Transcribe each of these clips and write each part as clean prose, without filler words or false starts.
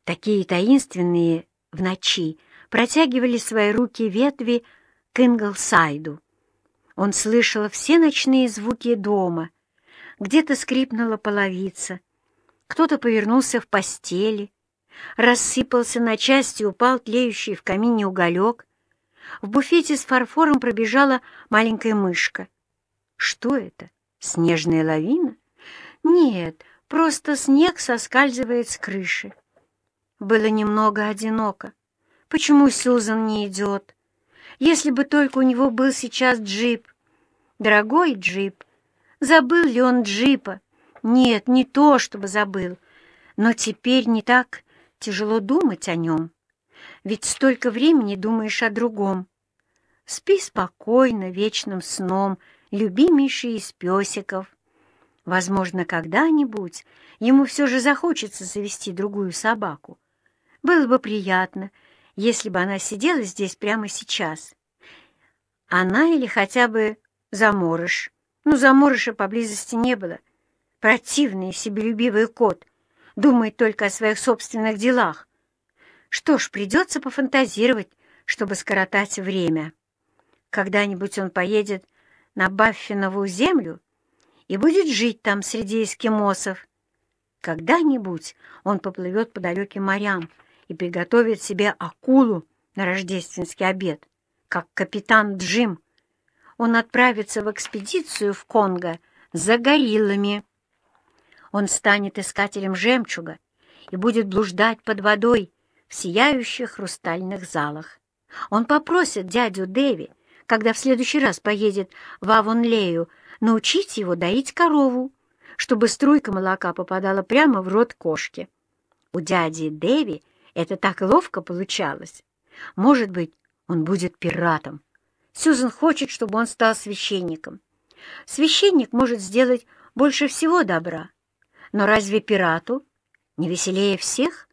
Такие таинственные в ночи протягивали свои руки ветви к Инглсайду. Он слышал все ночные звуки дома. Где-то скрипнула половица, кто-то повернулся в постели, рассыпался на части, упал тлеющий в камине уголек. В буфете с фарфором пробежала маленькая мышка. Что это? Снежная лавина? Нет, просто снег соскальзывает с крыши. Было немного одиноко. Почему Сьюзан не идет? Если бы только у него был сейчас джип. Дорогой джип. Забыл ли он джипа? Нет, не то, чтобы забыл. Но теперь не так тяжело думать о нем. Ведь столько времени думаешь о другом. Спи спокойно, вечным сном, любимейший из песиков. Возможно, когда-нибудь ему все же захочется завести другую собаку. Было бы приятно, если бы она сидела здесь прямо сейчас. Она или хотя бы заморыш. Заморыша поблизости не было. Противный, себелюбивый кот. Думает только о своих собственных делах. Что ж, придется пофантазировать, чтобы скоротать время. Когда-нибудь он поедет на Баффинову землю и будет жить там среди эскимосов. Когда-нибудь он поплывет по далеким морям и приготовит себе акулу на рождественский обед, как капитан Джим. Он отправится в экспедицию в Конго за гориллами. Он станет искателем жемчуга и будет блуждать под водой в сияющих хрустальных залах. Он попросит дядю Дэви, когда в следующий раз поедет в Авонлею, научить его доить корову, чтобы струйка молока попадала прямо в рот кошки. У дяди Дэви это так ловко получалось. Может быть, он будет пиратом. Сьюзан хочет, чтобы он стал священником. Священник может сделать больше всего добра. Но разве пирату не веселее всех?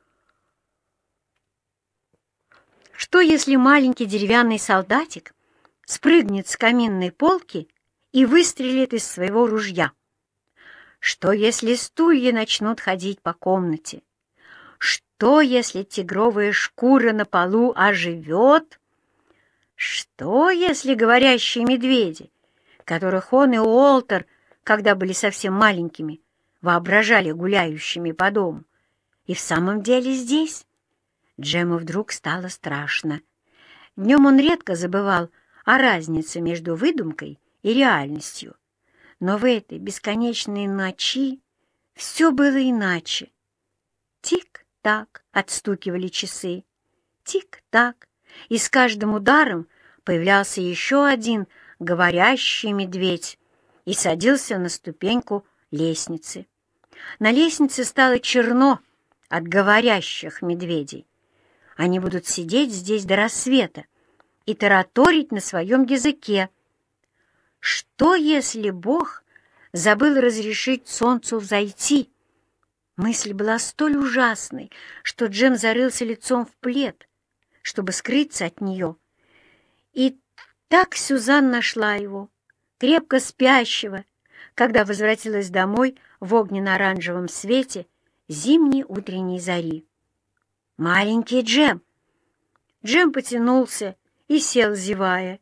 Что, если маленький деревянный солдатик спрыгнет с каминной полки и выстрелит из своего ружья? Что, если стулья начнут ходить по комнате? Что, если тигровая шкура на полу оживет? Что, если говорящие медведи, которых он и Уолтер, когда были совсем маленькими, воображали гуляющими по дому, и в самом деле здесь? Джему вдруг стало страшно. Днем он редко забывал о разнице между выдумкой и реальностью. Но в этой бесконечной ночи все было иначе. Тик-так отстукивали часы. Тик-так. И с каждым ударом появлялся еще один говорящий медведь и садился на ступеньку лестницы. На лестнице стало черно от говорящих медведей. Они будут сидеть здесь до рассвета и тараторить на своем языке. Что, если Бог забыл разрешить солнцу взойти? Мысль была столь ужасной, что Джем зарылся лицом в плед, чтобы скрыться от нее. И так Сюзан нашла его, крепко спящего, когда возвратилась домой в огненно-оранжевом свете зимней утренней зари. «Маленький Джем!» Джем потянулся и сел, зевая.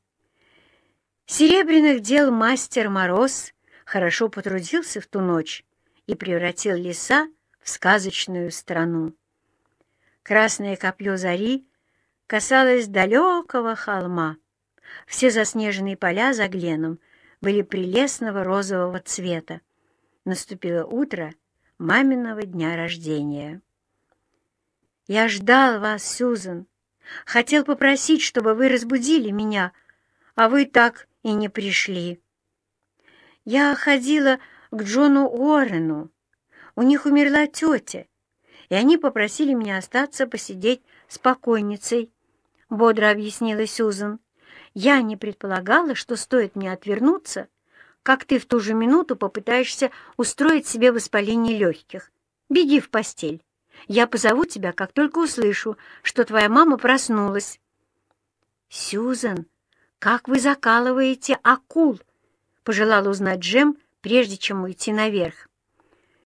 Серебряных дел мастер Мороз хорошо потрудился в ту ночь и превратил леса в сказочную страну. Красное копье зари касалось далекого холма. Все заснеженные поля за Гленом были прелестного розового цвета. Наступило утро маминого дня рождения. «Я ждал вас, Сьюзан. Хотел попросить, чтобы вы разбудили меня, а вы так и не пришли. Я ходила к Джону Уоррену. У них умерла тетя, и они попросили меня остаться посидеть с покойницей», — бодро объяснила Сьюзан. «Я не предполагала, что стоит мне отвернуться, как ты в ту же минуту попытаешься устроить себе воспаление легких. Беги в постель. Я позову тебя, как только услышу, что твоя мама проснулась». «Сьюзан, как вы закалываете акул?» — пожелала узнать Джем, прежде чем уйти наверх.